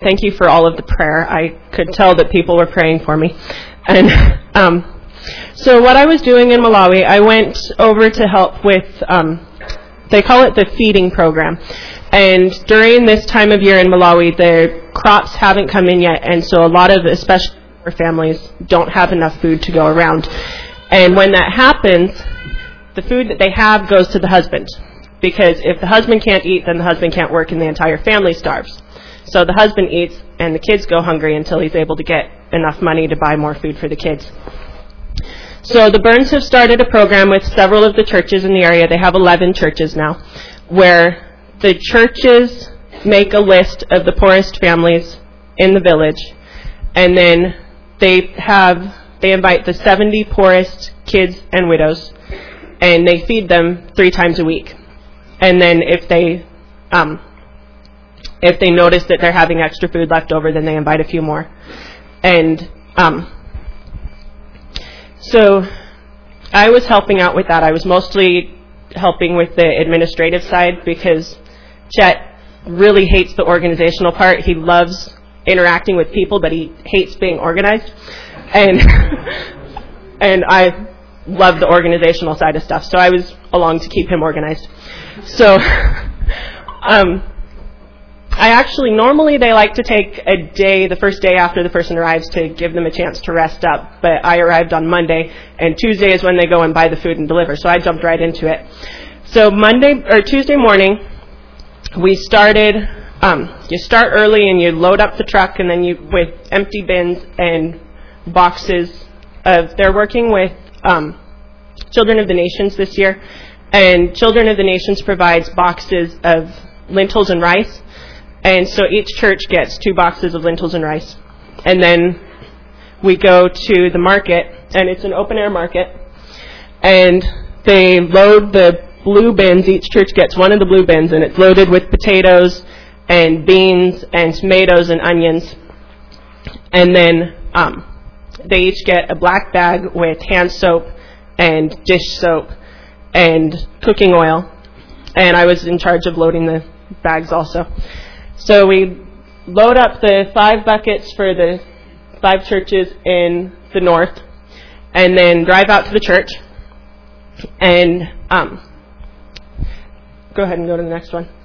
thank you for all of the prayer. I could tell that people were praying for me. And so what I was doing in Malawi, I went over to help with, they call it the feeding program. And during this time of year in Malawi, the crops haven't come in yet, and so a lot of, especially poor families, don't have enough food to go around. And when that happens, the food that they have goes to the husband. Because if the husband can't eat, then the husband can't work and the entire family starves. So the husband eats and the kids go hungry until he's able to get enough money to buy more food for the kids. So the Burns have started a program with several of the churches in the area. They have 11 churches now, where the churches make a list of the poorest families in the village, and then they invite the 70 poorest kids and widows, and they feed them 3 times a week. And then if they notice that they're having extra food left over, then they invite a few more. And so I was helping out with that. I was mostly helping with the administrative side because Chet really hates the organizational part. He loves interacting with people, but he hates being organized. And I love the organizational side of stuff, so I was along to keep him organized. So normally they like to take a day, the first day after the person arrives, to give them a chance to rest up. But I arrived on Monday, and Tuesday is when they go and buy the food and deliver. So I jumped right into it. So Tuesday morning, we started. You start early and you load up the truck, and then with empty bins and boxes of. They're working with Children of the Nations this year, and Children of the Nations provides boxes of lentils and rice. And so each church gets 2 boxes of lentils and rice. And then we go to the market, and it's an open-air market. And they load the blue bins. Each church gets one of the blue bins, and it's loaded with potatoes and beans and tomatoes and onions. And then they each get a black bag with hand soap and dish soap and cooking oil. And I was in charge of loading the bags also. So we load up the 5 buckets for the 5 churches in the north, and then drive out to the church, and go ahead and go to the next one.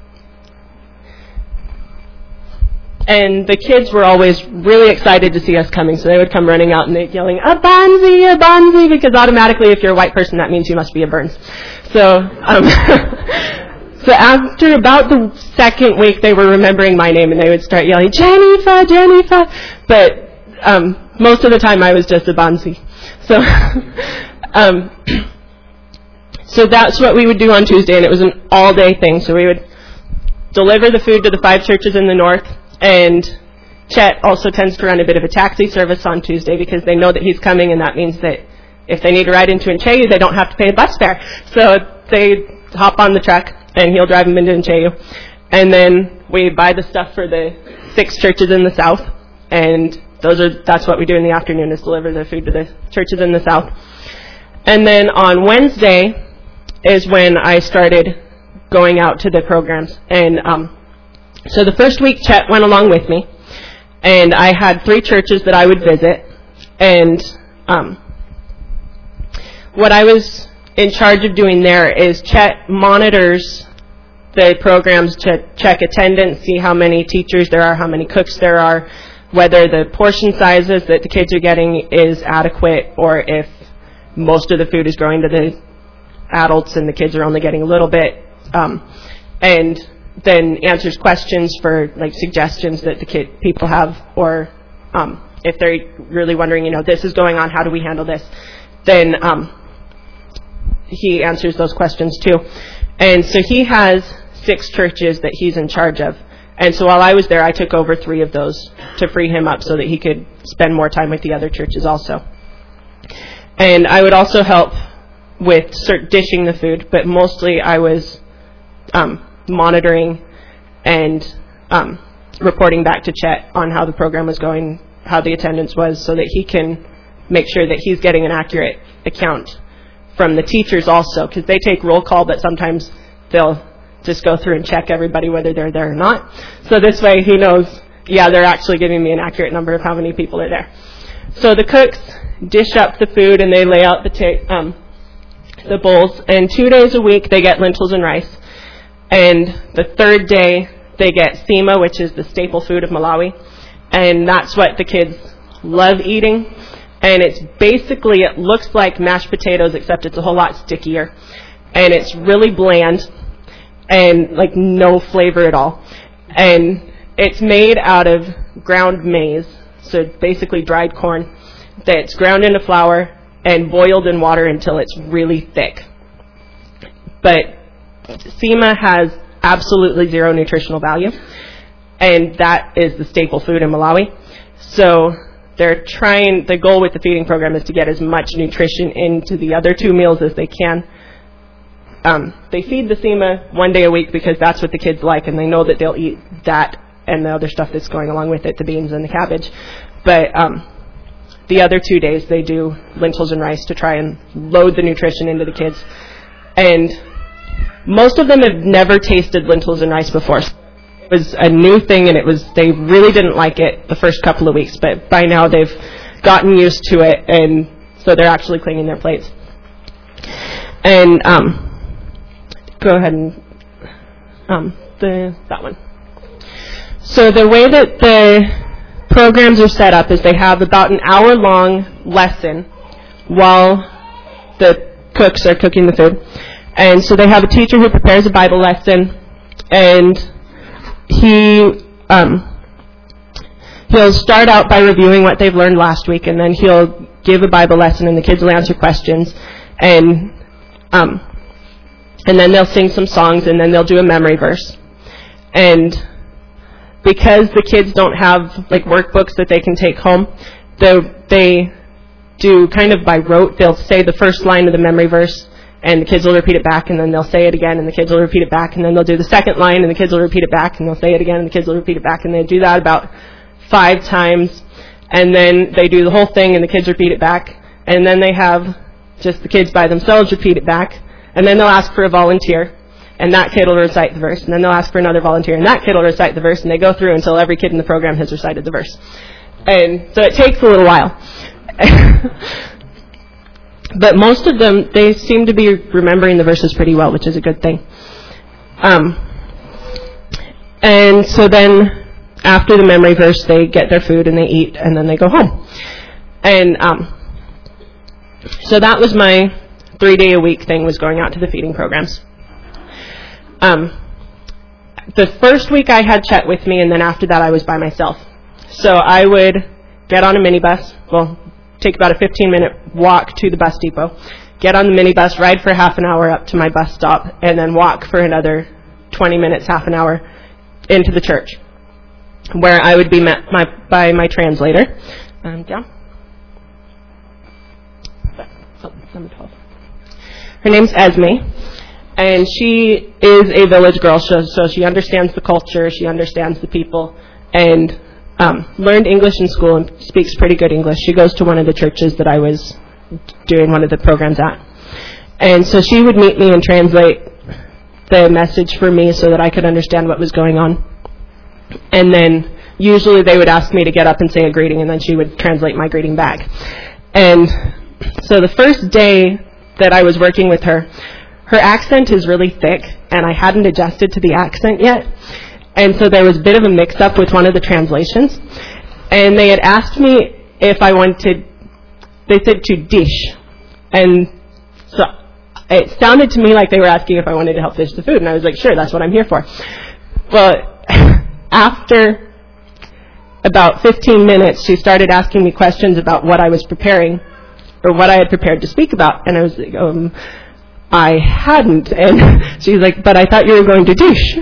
And the kids were always really excited to see us coming, so they would come running out and they'd yelling, "Abanzi, Abanzi," because automatically if you're a white person, that means you must be a Burns. So So after about the 2nd week, they were remembering my name, and they would start yelling, "Jennifer, Jennifer." But most of the time, I was just a Bansi. So that's what we would do on Tuesday, and it was an all-day thing. So we would deliver the food to the 5 churches in the north, and Chet also tends to run a bit of a taxi service on Tuesday because they know that he's coming, and that means that if they need to ride into Ncheyu, they don't have to pay a bus fare. So they hop on the truck, and he'll drive them into Ncheyu. And then we buy the stuff for the 6 churches in the south, and that's what we do in the afternoon, is deliver the food to the churches in the south. And then on Wednesday is when I started going out to the programs. And so the first week, Chet went along with me, and I had 3 churches that I would visit. And what I was in charge of doing there is Chet monitors the programs to check attendance, see how many teachers there are, how many cooks there are, whether the portion sizes that the kids are getting is adequate, or if most of the food is going to the adults and the kids are only getting a little bit, and then answers questions for like suggestions that the people have, or if they're really wondering, this is going on, how do we handle this, then he answers those questions too. And so he has 6 churches that he's in charge of. And so while I was there, I took over 3 of those to free him up so that he could spend more time with the other churches also. And I would also help with dishing the food, but mostly I was monitoring and reporting back to Chet on how the program was going, how the attendance was, so that he can make sure that he's getting an accurate account from the teachers also, because they take roll call, but sometimes they'll just go through and check everybody whether they're there or not. So this way he knows Yeah, they're actually giving me an accurate number of how many people are there. So the cooks dish up the food and they lay out the bowls. And 2 days a week they get lentils and rice. And the third day they get sima, which is the staple food of Malawi. And that's what the kids love eating. And it's basically, it looks like mashed potatoes, except it's a whole lot stickier. And it's really bland and like no flavor at all. And it's made out of ground maize, so basically dried corn that's ground into flour and boiled in water until it's really thick. But sima has absolutely zero nutritional value, and that is the staple food in Malawi. So the goal with the feeding program is to get as much nutrition into the other 2 meals as they can. They feed the sima 1 day a week because that's what the kids like, and they know that they'll eat that and the other stuff that's going along with it, the beans and the cabbage. But the other 2 days they do lentils and rice to try and load the nutrition into the kids. And most of them have never tasted lentils and rice before. It was a new thing, and they really didn't like it the first couple of weeks, but by now they've gotten used to it, and so they're actually cleaning their plates. And go ahead and that one. So the way that the programs are set up is they have about an hour-long lesson while the cooks are cooking the food. And so they have a teacher who prepares a Bible lesson, and he'll start out by reviewing what they've learned last week, and then he'll give a Bible lesson, and the kids will answer questions, and then they'll sing some songs, and then they'll do a memory verse. And because the kids don't have like workbooks that they can take home, they do kind of by rote. They'll say the first line of the memory verse, and the kids will repeat it back, and then they'll say it again, and the kids will repeat it back, and then they'll do the second line, and the kids will repeat it back, and they'll say it again, and the kids will repeat it back, and they do that about 5 times, and then they do the whole thing, and the kids repeat it back, and then they have just the kids by themselves repeat it back, and then they'll ask for a volunteer, and that kid will recite the verse, and then they'll ask for another volunteer, and that kid will recite the verse, and they go through until every kid in the program has recited the verse. And so it takes a little while. But most of them, they seem to be remembering the verses pretty well, which is a good thing. And so then after the memory verse, they get their food and they eat, and then they go home. And so that was my 3-day-a-week thing, was going out to the feeding programs. The first week I had Chet with me, and then after that I was by myself. So I would get on a minibus, take about a 15-minute walk to the bus depot, get on the minibus, ride for half an hour up to my bus stop, and then walk for another 20 minutes, half an hour into the church, where I would be met by my translator. Down. Number 12. Her name's Esme, and she is a village girl, so she understands the culture, she understands the people, and learned English in school and speaks pretty good English. She goes to one of the churches that I was doing one of the programs at. And so she would meet me and translate the message for me so that I could understand what was going on. And then usually they would ask me to get up and say a greeting, and then she would translate my greeting back. And so the first day that I was working with her, her accent is really thick, and I hadn't adjusted to the accent yet. And so there was a bit of a mix-up with one of the translations. And they had asked me if I wanted, they said to dish. And so it sounded to me like they were asking if I wanted to help dish the food. And I was like, sure, that's what I'm here for. Well, after about 15 minutes, she started asking me questions about what I was preparing, or what I had prepared to speak about. And I was like, I hadn't. And she was like, but I thought you were going to dish.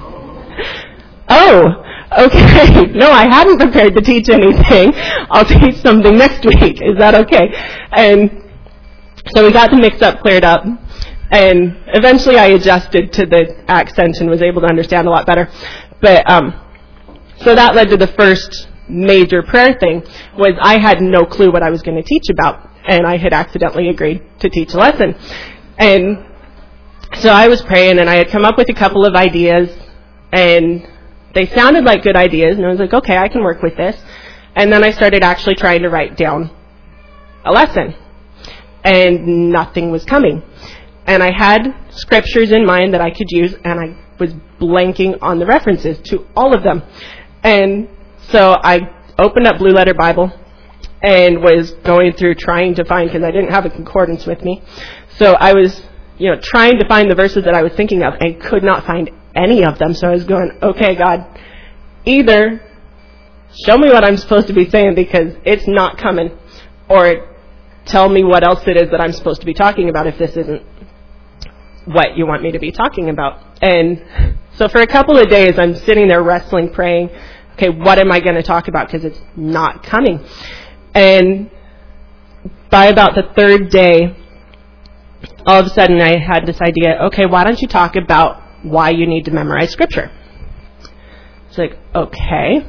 Oh, okay. No, I hadn't prepared to teach anything. I'll teach something next week. Is that okay? And so we got the mix-up cleared up, and eventually I adjusted to the accent and was able to understand a lot better. But so that led to the first major prayer thing, was I had no clue what I was going to teach about, and I had accidentally agreed to teach a lesson. And so I was praying, and I had come up with a couple of ideas, and they sounded like good ideas, and I was like, okay, I can work with this. And then I started actually trying to write down a lesson, and nothing was coming. And I had scriptures in mind that I could use, and I was blanking on the references to all of them. And so I opened up Blue Letter Bible and was going through trying to find, because I didn't have a concordance with me. So I was, trying to find the verses that I was thinking of and could not find any of them. So I was going, okay, God, either show me what I'm supposed to be saying because it's not coming, or tell me what else it is that I'm supposed to be talking about if this isn't what you want me to be talking about. And so for a couple of days, I'm sitting there wrestling, praying, okay, what am I going to talk about? Because it's not coming. And by about the third day, all of a sudden I had this idea, okay, why don't you talk about why you need to memorize Scripture? It's like, okay.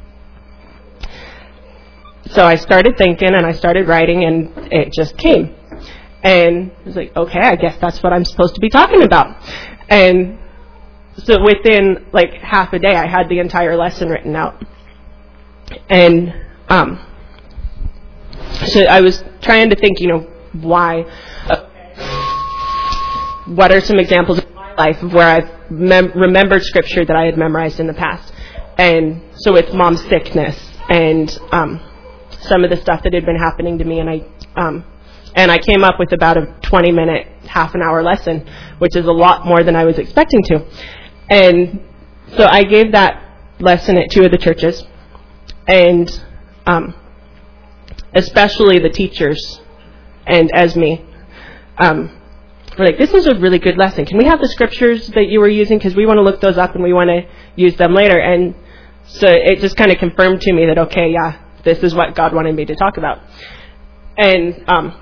So I started thinking and I started writing, and it just came. And I was like, okay, I guess that's what I'm supposed to be talking about. And so within like half a day, I had the entire lesson written out. And so I was trying to think, why. What are some examples of my life of where I've remembered Scripture that I had memorized in the past? And so with Mom's sickness and some of the stuff that had been happening to me, and I came up with about a 20-minute, half-an-hour lesson, which is a lot more than I was expecting to. And so I gave that lesson at 2 of the churches, and especially the teachers and Esme were like, this is a really good lesson. Can we have the scriptures that you were using? Because we want to look those up and we want to use them later. And so it just kind of confirmed to me that, okay, yeah, this is what God wanted me to talk about. And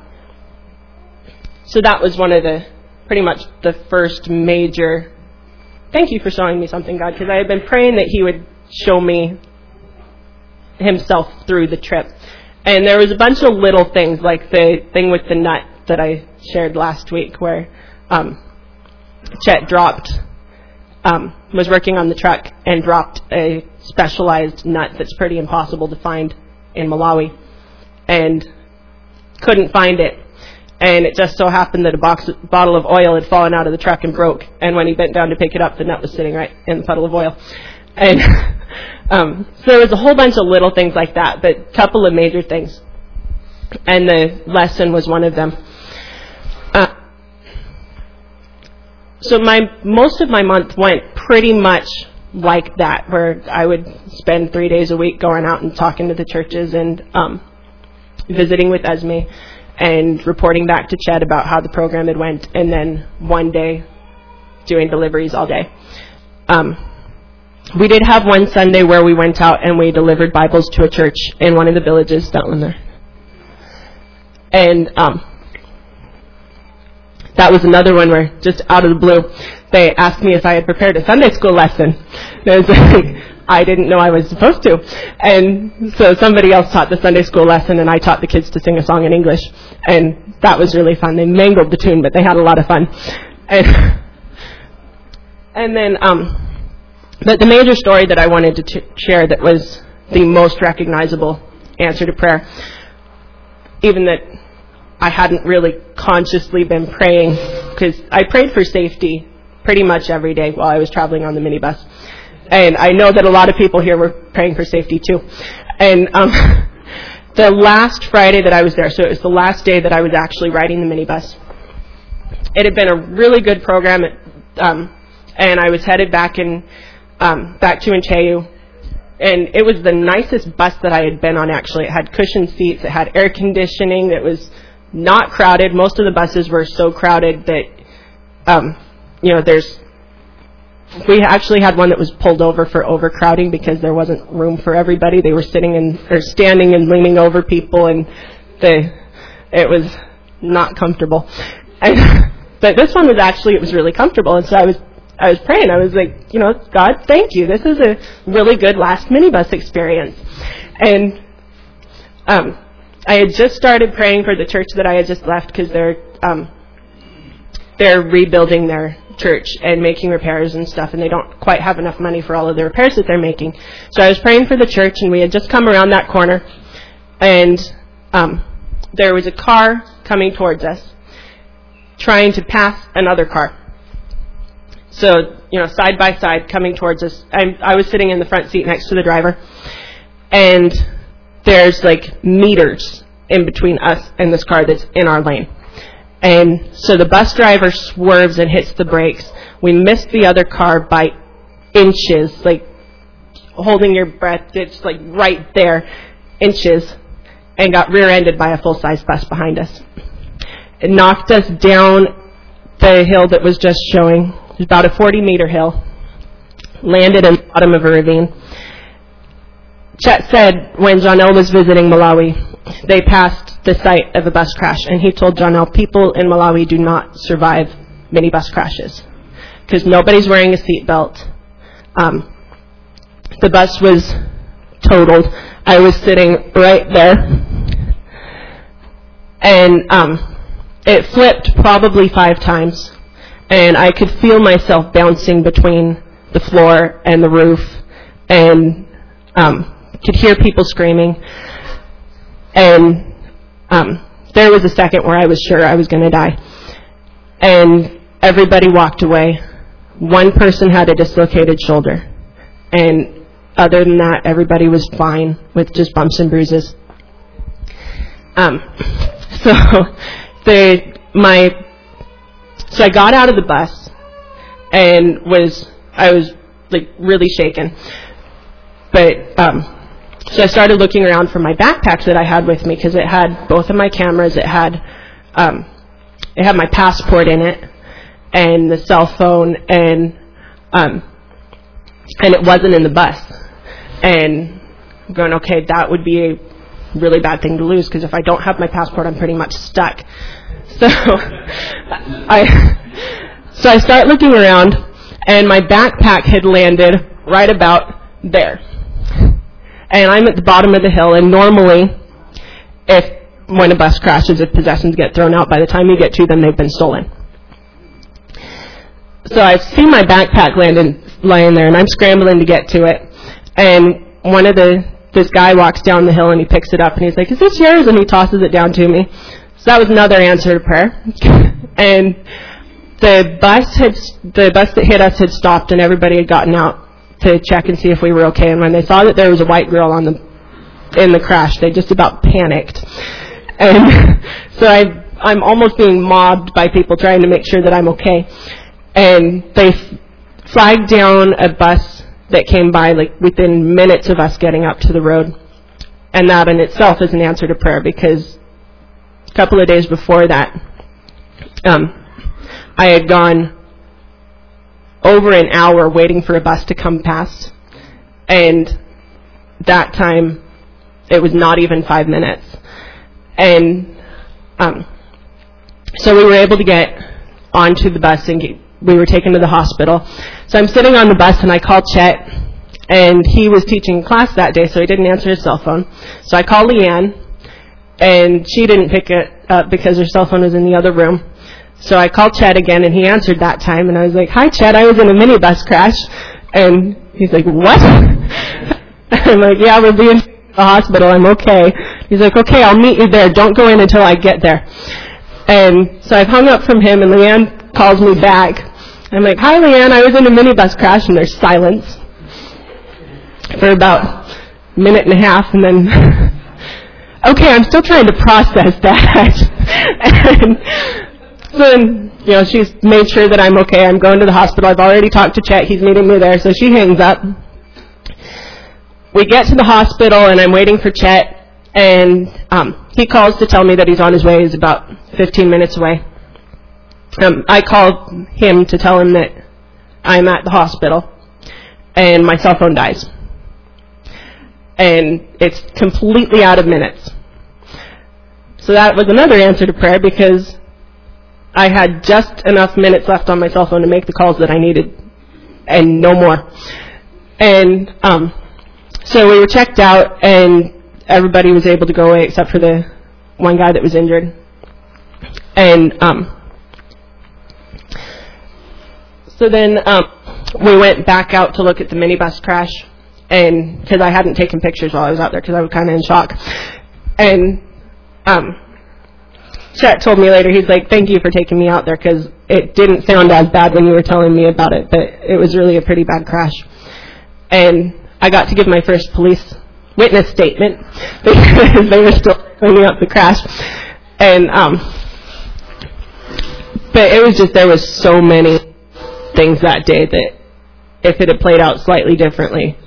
so that was one of pretty much the first major, thank you for showing me something, God, because I had been praying that He would show me Himself through the trip. And there was a bunch of little things, like the thing with the nut that I shared last week, where Chet was working on the truck and dropped a specialized nut that's pretty impossible to find in Malawi, and couldn't find it. And it just so happened that a bottle of oil had fallen out of the truck and broke. And when he bent down to pick it up, the nut was sitting right in the puddle of oil. And so there was a whole bunch of little things like that, but a couple of major things. And the lesson was one of them. So most of my month went pretty much like that, where I would spend 3 days a week going out and talking to the churches and visiting with Esme and reporting back to Ched about how the program had went, and then one day doing deliveries all day. We did have one Sunday where we went out and we delivered Bibles to a church in one of the villages, that one there. And that was another one where, just out of the blue, they asked me if I had prepared a Sunday school lesson. And I was like, I didn't know I was supposed to. And so somebody else taught the Sunday school lesson, and I taught the kids to sing a song in English. And that was really fun. They mangled the tune, but they had a lot of fun. And then, but the major story that I wanted to share that was the most recognizable answer to prayer, even that I hadn't really consciously been praying, because I prayed for safety pretty much every day while I was traveling on the minibus. And I know that a lot of people here were praying for safety too. And the last Friday that I was there, so it was the last day that I was actually riding the minibus, it had been a really good program, and I was headed back to Incheyu. And it was the nicest bus that I had been on, actually. It had cushioned seats, it had air conditioning, it was not crowded. Most of the buses were so crowded that, we actually had one that was pulled over for overcrowding because there wasn't room for everybody. They were standing and leaning over people, and it was not comfortable. But this one it was really comfortable. And so I was praying. I was like, God, thank you. This is a really good last minibus experience. And I had just started praying for the church that I had just left, because they're rebuilding their church and making repairs and stuff, and they don't quite have enough money for all of the repairs that they're making. So I was praying for the church, and we had just come around that corner, and there was a car coming towards us, trying to pass another car. So, side by side, coming towards us. I was sitting in the front seat next to the driver, and there's meters in between us and this car that's in our lane. And so the bus driver swerves and hits the brakes. We missed the other car by inches, holding your breath. It's right there, inches, and got rear-ended by a full-size bus behind us. It knocked us down the hill that was just showing. It was about a 40-meter hill. Landed in the bottom of a ravine. Chet said when Jonelle was visiting Malawi, they passed the site of a bus crash, and he told Jonelle, people in Malawi do not survive minibus crashes because nobody's wearing a seatbelt. The bus was totaled. I was sitting right there, and it flipped probably 5 times, and I could feel myself bouncing between the floor and the roof, and could hear people screaming. And there was a second where I was sure I was going to die. And everybody walked away. One person had a dislocated shoulder. And other than that, everybody was fine with just bumps and bruises. So I got out of the bus and I was really shaken. But so I started looking around for my backpack that I had with me because it had both of my cameras. It had my passport in it and the cell phone, and it wasn't in the bus. And I'm going, okay, that would be a really bad thing to lose because if I don't have my passport, I'm pretty much stuck. So I start looking around, and my backpack had landed right about there. And I'm at the bottom of the hill, and normally, when a bus crashes, if possessions get thrown out, by the time you get to them, they've been stolen. So I see my backpack lying there, and I'm scrambling to get to it. And this guy walks down the hill, and he picks it up, and he's like, "Is this yours?" And he tosses it down to me. So that was another answer to prayer. And the bus that hit us had stopped, and everybody had gotten out to check and see if we were okay. And when they saw that there was a white girl in the crash, they just about panicked. And so I'm almost being mobbed by people trying to make sure that I'm okay. And they flagged down a bus that came by within minutes of us getting up to the road. And that in itself is an answer to prayer, because a couple of days before that, I had gone over an hour waiting for a bus to come past, and that time it was not even 5 minutes. And so we were able to get onto the bus, and we were taken to the hospital. So I'm sitting on the bus, and I called Chet, and he was teaching class that day, so he didn't answer his cell phone. So I called Leanne, and she didn't pick it up because her cell phone was in the other room. So I called Chet again, and he answered that time, and I was like, "Hi, Chet, I was in a minibus crash." And he's like, "What?" I'm like, "Yeah, we're being to the hospital. I'm okay." He's like, "Okay, I'll meet you there. Don't go in until I get there." And so I've hung up from him, and Leanne calls me back. I'm like, "Hi, Leanne, I was in a minibus crash," and there's silence for about a minute and a half, and then, okay, I'm still trying to process that. And so then, she's made sure that I'm okay. I'm going to the hospital. I've already talked to Chet. He's meeting me there. So she hangs up. We get to the hospital, and I'm waiting for Chet. And he calls to tell me that he's on his way. He's about 15 minutes away. I called him to tell him that I'm at the hospital, and my cell phone dies. And it's completely out of minutes. So that was another answer to prayer, because I had just enough minutes left on my cell phone to make the calls that I needed, and no more. And so we were checked out, and everybody was able to go away except for the one guy that was injured. And So then we went back out to look at the minibus crash, and because I hadn't taken pictures while I was out there because I was kind of in shock. And Chet told me later, he's like, thank you for taking me out there because it didn't sound as bad when you were telling me about it, but it was really a pretty bad crash. And I got to give my first police witness statement because they were still cleaning up the crash. And but it was just, there was so many things that day that if it had played out slightly differently,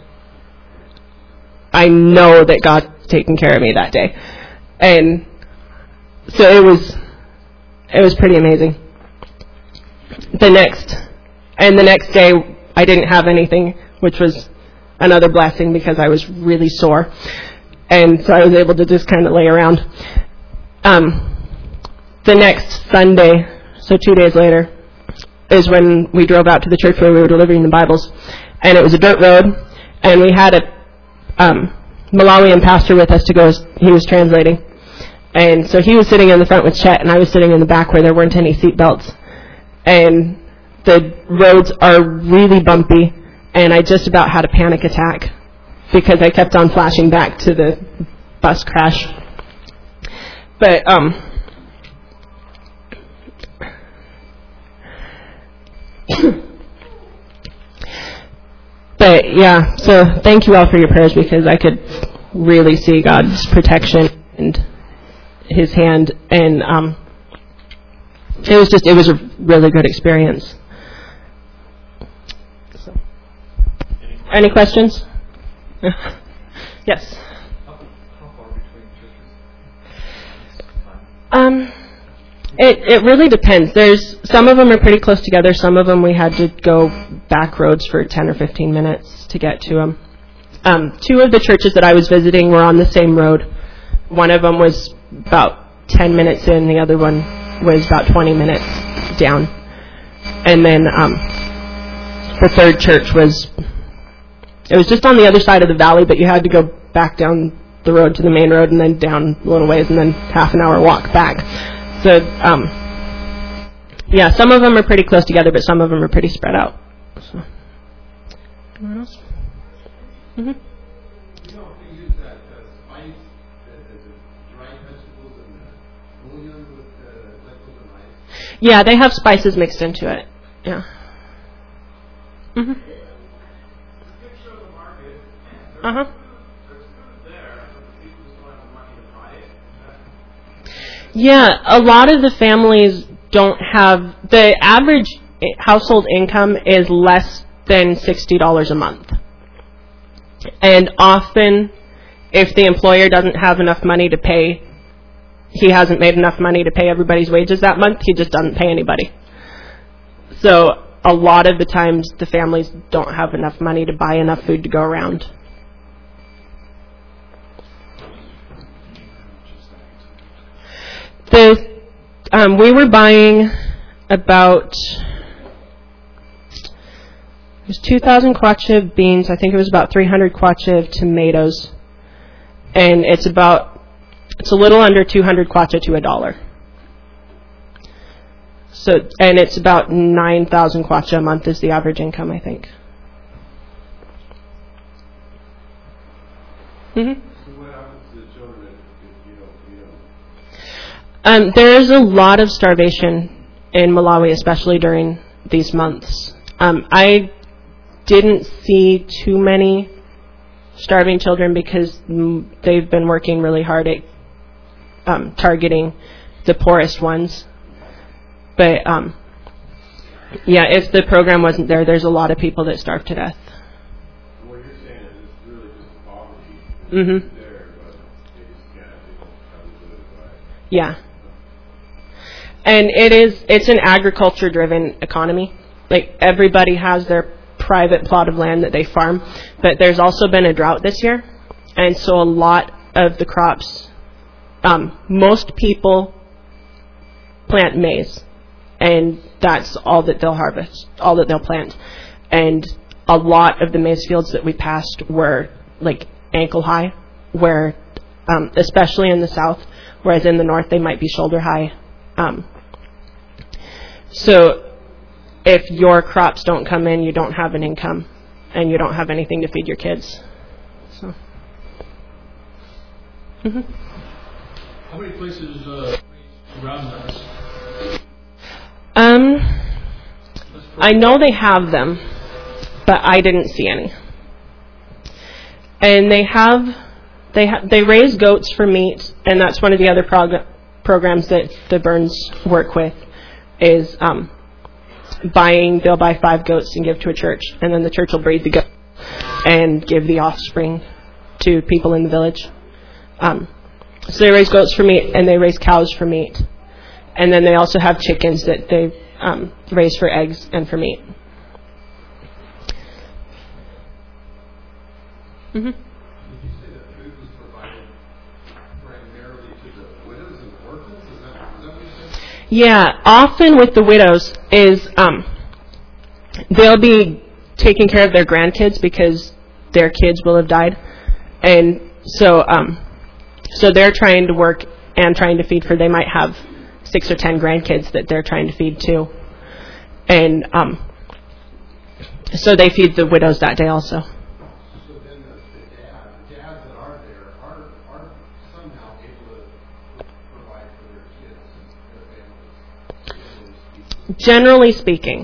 I know that God was taking care of me that day. And so it was pretty amazing. The next day I didn't have anything, which was another blessing because I was really sore. And so I was able to just kind of lay around. The next Sunday, so 2 days later, is when we drove out to the church where we were delivering the Bibles. And it was a dirt road, and we had a Malawian pastor with us to go. He was translating. And so he was sitting in the front with Chet, and I was sitting in the back where there weren't any seat belts. And the roads are really bumpy, and I just about had a panic attack because I kept on flashing back to the bus crash. But but yeah, so thank you all for your prayers because I could really see God's protection and His hand, and it was a really good experience. So, any questions? Yes. How far between churches? It really depends. Some of them are pretty close together. Some of them we had to go back roads for 10 or 15 minutes to get to them. Two of the churches that I was visiting were on the same road. One of them was about 10 minutes in. The other one was about 20 minutes down. And then the third church was just on the other side of the valley, but you had to go back down the road to the main road and then down a little ways and then half an hour walk back. So, yeah, some of them are pretty close together, but some of them are pretty spread out. So, anyone else? Mm-hmm. You know, we use that spice, the dried vegetables and the bouillon with lentils and rice. Yeah, they have spices mixed into it. Yeah. Mm-hmm. It's a picture of the market. Uh-huh. There's food there, but the people just don't have the money to buy it. Yeah, a lot of the families don't have, the average household income is less than $60 a month. And often, if the employer doesn't have enough money to pay, he hasn't made enough money to pay everybody's wages that month, he just doesn't pay anybody. So a lot of the times the families don't have enough money to buy enough food to go around. We were buying about, it was 2,000 kwacha of beans. I think it was about 300 kwacha of tomatoes. And it's a little under 200 kwacha to $1. So, and it's about 9,000 kwacha a month is the average income, I think. Mm-hmm. So what happens to the children if you don't feed them? There is a lot of starvation in Malawi, especially during these months. I didn't see too many starving children because they've been working really hard at targeting the poorest ones. But yeah, if the program wasn't there, there's a lot of people that starve to death. What you're saying is it's really just poverty. Mm-hmm. It's there, but they just can't have a good life. Yeah. And it's an agriculture-driven economy. Like, everybody has their private plot of land that they farm, but there's also been a drought this year, and so a lot of the crops, most people plant maize, and that's all that they'll harvest, all that they'll plant. And a lot of the maize fields that we passed were like ankle high, where especially in the south, whereas in the north they might be shoulder high. So if your crops don't come in, you don't have an income, and you don't have anything to feed your kids. So. Mm-hmm. How many places around us? I know they have them, but I didn't see any. And they raise goats for meat, and that's one of the other programs that the Burns work with is they'll buy 5 goats and give to a church, and then the church will breed the goat and give the offspring to people in the village. So they raise goats for meat, and they raise cows for meat. And then they also have chickens that they raise for eggs and for meat. Mm-hmm. Did you say that food was provided primarily to the widows and orphans? Is that what you said? Yeah, often with the widows is they'll be taking care of their grandkids because their kids will have died. And so they're trying to work and trying to feed for, they might have 6 or 10 grandkids that they're trying to feed too. And so they feed the widows that day also. So then the dads that are there are somehow able to provide for their kids and their families. Generally speaking,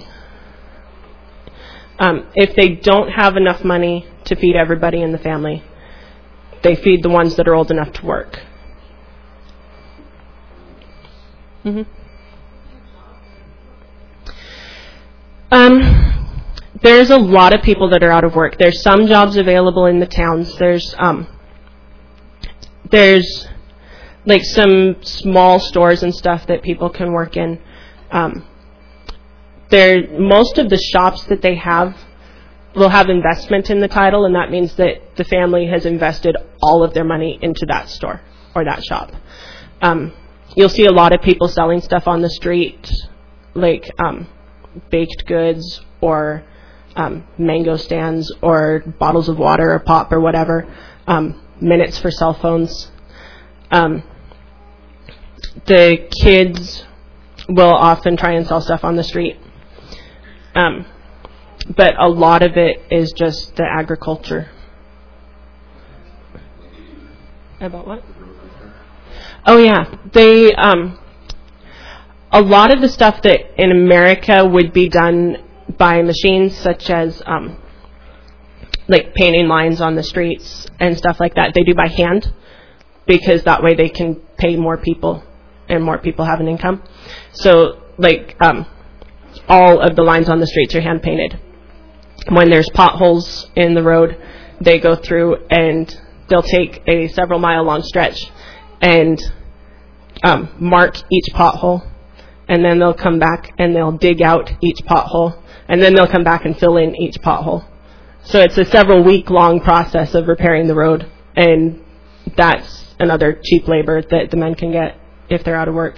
if they don't have enough money to feed everybody in the family, they feed the ones that are old enough to work. Mm-hmm. There's a lot of people that are out of work. There's some jobs available in the towns. There's like some small stores and stuff that people can work in. Most of the shops that they have will have investment in the title, and that means that the family has invested all of their money into that store or that shop. You'll see a lot of people selling stuff on the street, like baked goods or mango stands or bottles of water or pop or whatever, minutes for cell phones. The kids will often try and sell stuff on the street. But a lot of it is just the agriculture. About what? Oh yeah, a lot of the stuff that in America would be done by machines, such as like painting lines on the streets and stuff like that, they do by hand, because that way they can pay more people and more people have an income. So like all of the lines on the streets are hand painted. When there's potholes in the road, they go through and they'll take a several mile long stretch and mark each pothole, and then they'll come back and they'll dig out each pothole, and then they'll come back and fill in each pothole. So it's a several week long process of repairing the road, and that's another cheap labor that the men can get if they're out of work.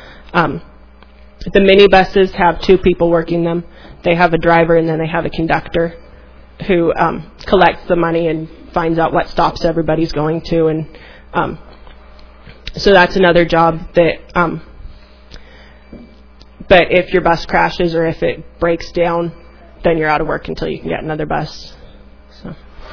The minibuses have 2 people working them. They have a driver, and then they have a conductor who collects the money and finds out what stops everybody's going to. And so that's another job that, but if your bus crashes or if it breaks down, then you're out of work until you can get another bus. So.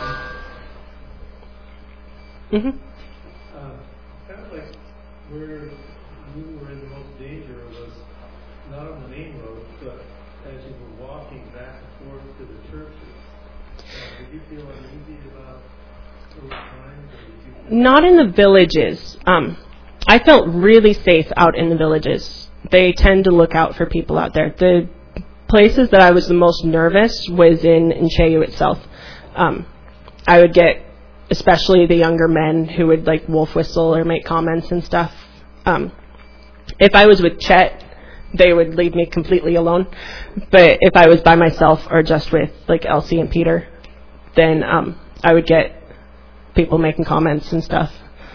Mm-hmm. Kind of like where you were in the most danger was not on the main road, but as you were walking back and forth to the churches. Did you feel uneasy about those times? Not in the villages. I felt really safe out in the villages. They tend to look out for people out there. The places that I was the most nervous was in Inchayu itself. I would get, especially the younger men who would like wolf whistle or make comments and stuff. If I was with Chet, they would leave me completely alone. But if I was by myself or just with like Elsie and Peter, then I would get people making comments and stuff.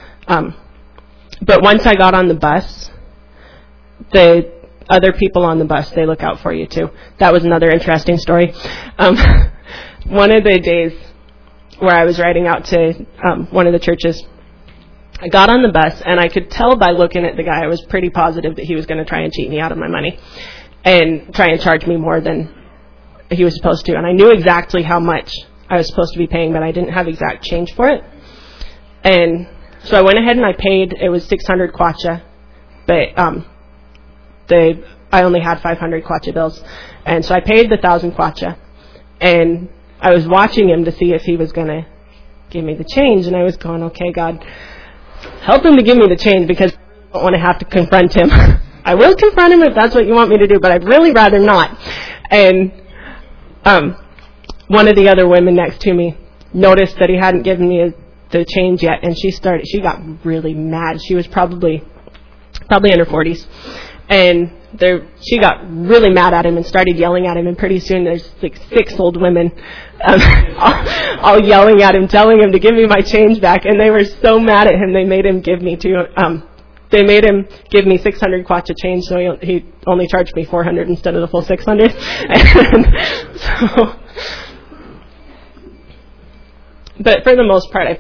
But once I got on the bus, the other people on the bus, they look out for you too. That was another interesting story. One of the days where I was riding out to one of the churches, I got on the bus, and I could tell by looking at the guy, I was pretty positive that he was going to try and cheat me out of my money. and try and charge me more than he was supposed to. And I knew exactly how much I was supposed to be paying, but I didn't have exact change for it. And so I went ahead and I paid. It was 600 kwacha, but I only had 500 kwacha bills. And so I paid the 1,000 kwacha, and I was watching him to see if he was going to give me the change, and I was going, okay, God, help him to give me the change, because I don't want to have to confront him. I will confront him if that's what you want me to do, but I'd really rather not. And one of the other women next to me noticed that he hadn't given me the change yet, and she got really mad. She was probably in her 40s. And she got really mad at him and started yelling at him, and pretty soon there's like 6 old women all yelling at him, telling him to give me my change back, and they were so mad at him they made him give me 600 kwacha change, so he only charged me 400 instead of the full 600. But for the most part, I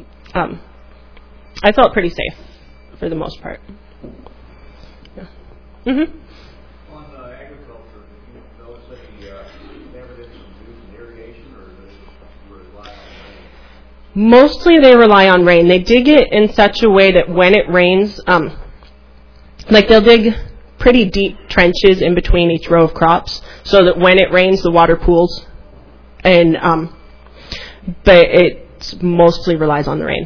felt pretty safe for the most part. Mm-hmm. On agriculture, did you notice that the never did some use in irrigation, or did they rely on rain? Mostly they rely on rain. They dig it in such a way that when it rains, like they'll dig pretty deep trenches in between each row of crops, so that when it rains, the water pools. And but it mostly relies on the rain.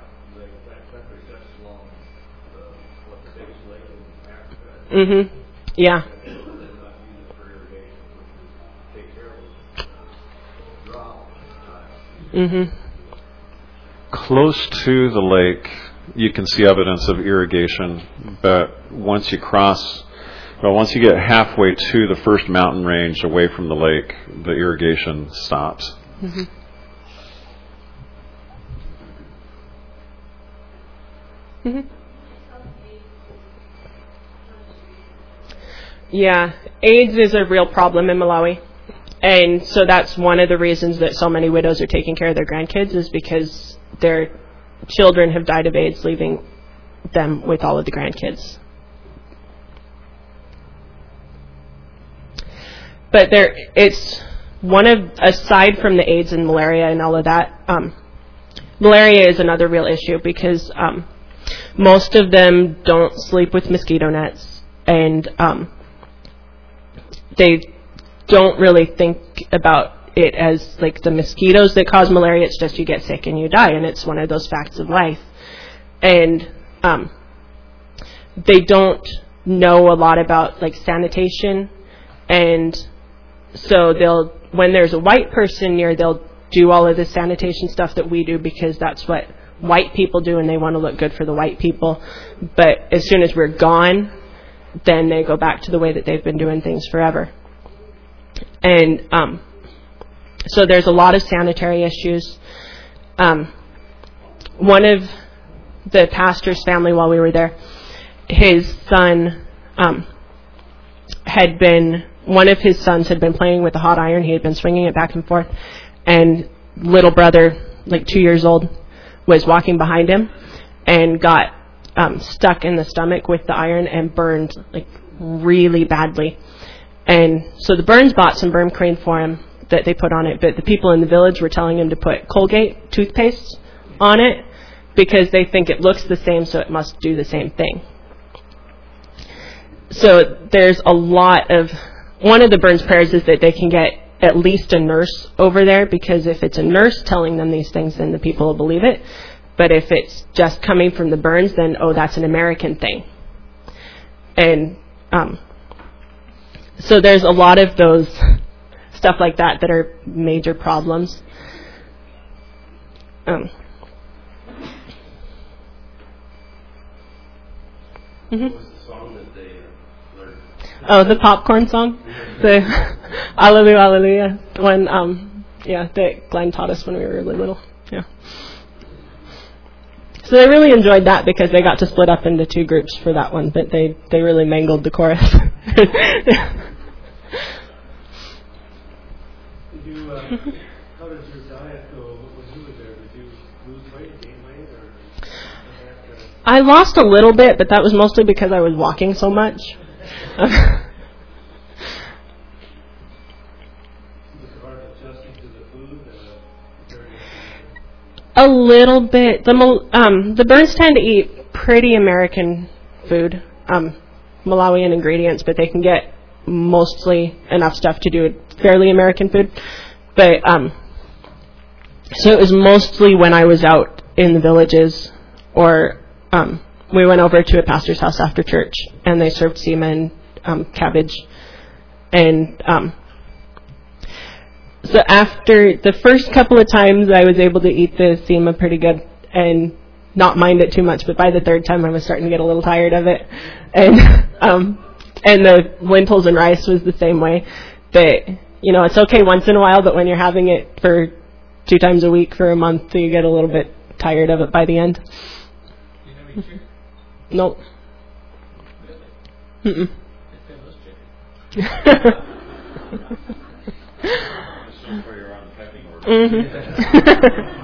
Mm-hmm. Yeah. Mm-hmm. Close to the lake, you can see evidence of irrigation, but once you get halfway to the first mountain range away from the lake, the irrigation stops. Mm-hmm. Mm-hmm. Yeah, AIDS is a real problem in Malawi, and so that's one of the reasons that so many widows are taking care of their grandkids, is because their children have died of AIDS, leaving them with all of the grandkids. But it's aside from the AIDS and malaria and all of that, malaria is another real issue, because most of them don't sleep with mosquito nets, and they don't really think about it as like the mosquitoes that cause malaria. It's just you get sick and you die, and it's one of those facts of life. And they don't know a lot about like sanitation, and so when there's a white person near, they'll do all of the sanitation stuff that we do, because that's what white people do, and they want to look good for the white people. But as soon as we're gone, then they go back to the way that they've been doing things forever. And so there's a lot of sanitary issues. One of the pastor's family, while we were there, his son one of his sons had been playing with a hot iron. He had been swinging it back and forth, and little brother, like 2 years old, was walking behind him and got stuck in the stomach with the iron and burned like really badly. And so the Burns bought some burn cream for him that they put on it, but the people in the village were telling him to put Colgate toothpaste on it, because they think it looks the same, so it must do the same thing. So there's a lot of, one of the Burns prayers is that they can get at least a nurse over there, because if it's a nurse telling them these things, then the people will believe it. But if it's just coming from the Burns, then, that's an American thing. And so there's a lot of those stuff like that are major problems. Mm-hmm. What was the song that they learned? Oh, the popcorn song? The Alleluia, Alleluia. One, that Glenn taught us when we were really little. Yeah. So they really enjoyed that, because they got to split up into 2 groups for that one, but they really mangled the chorus. How does your diet go when you were there? Did you lose weight, gain weight, or? I lost a little bit, but that was mostly because I was walking so much. A little bit. The Burns tend to eat pretty American food, Malawian ingredients, but they can get mostly enough stuff to do it fairly American food. But so it was mostly when I was out in the villages, or we went over to a pastor's house after church, and they served seema and cabbage. And so after the first couple of times, I was able to eat the seema pretty good and not mind it too much. But by the third time, I was starting to get a little tired of it. And the lentils and rice was the same way. But, you know, it's okay once in a while, but when you're having it for 2 times a week for a month, you get a little bit tired of it by the end. Do you have any chicken? Nope. Really? Mm-mm. If they love chicken. Where you're on the pecking order. Mm-hmm.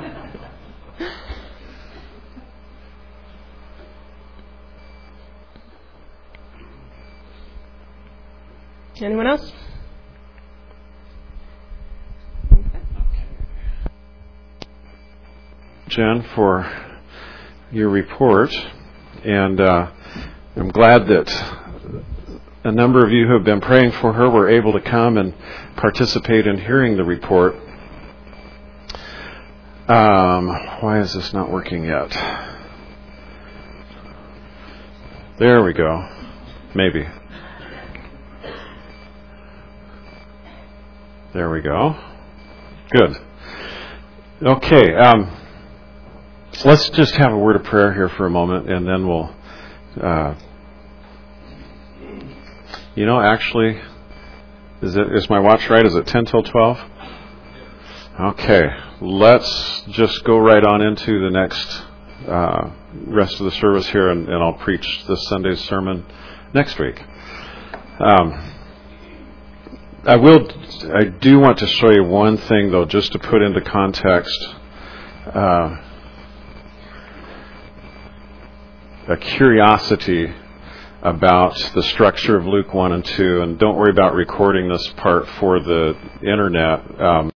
Anyone else? Jen, for your report, and I'm glad that a number of you who have been praying for her were able to come and participate in hearing the report. Why is this not working yet? There we go. Maybe. There we go. Good. Okay. Let's just have a word of prayer here for a moment, and then we'll... actually, is my watch right? Is it 10 till 12? Okay. Let's just go right on into the next rest of the service here, and I'll preach this Sunday's sermon next week. I do want to show you one thing, though, just to put into context a curiosity about the structure of Luke 1 and 2. And don't worry about recording this part for the internet.